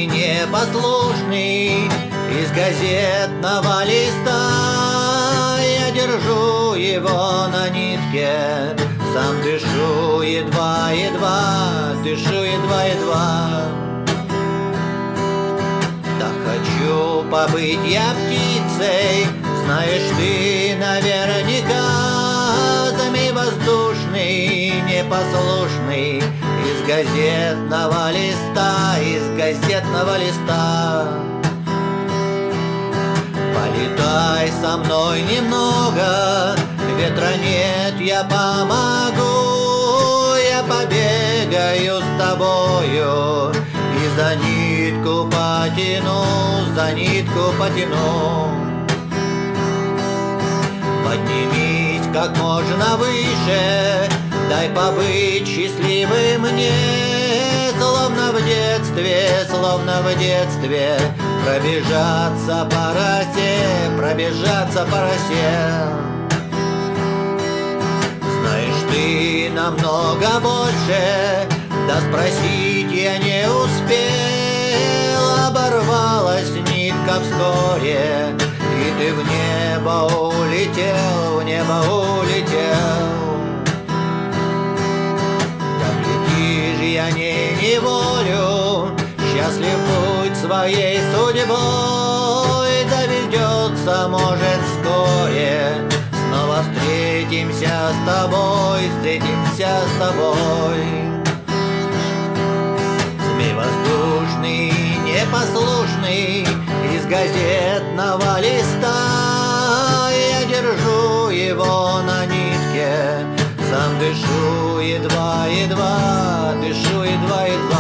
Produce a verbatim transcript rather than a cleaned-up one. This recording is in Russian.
непослушный, непослушный, из газетного листа я держу его на нитке, сам дышу едва-едва, дышу едва-едва. Так хочу побыть я птицей, знаешь ты наверняка, змей воздушный, непослушный, из газетного листа, из газетного листа. Полетай со мной немного, ветра нет, я помогу, я побегаю с тобою и за нитку потяну, за нитку потяну. Поднимись как можно выше, дай побыть счастливым мне, словно в детстве, словно в детстве, пробежаться по росе, пробежаться по росе. Знаешь ты намного больше, да спросить я не успел, оборвалась нитка вскоре, и ты в небо улетел, в небо улетел. Так летишь, я не неволю, счастлив путь своей судьбой, доведется, может, вскоре, снова встретимся с тобой, встретимся с тобой. Змей воздушный, непослушный, из газетного листа я держу его на нитке, сам дышу едва-едва, дышу едва-едва.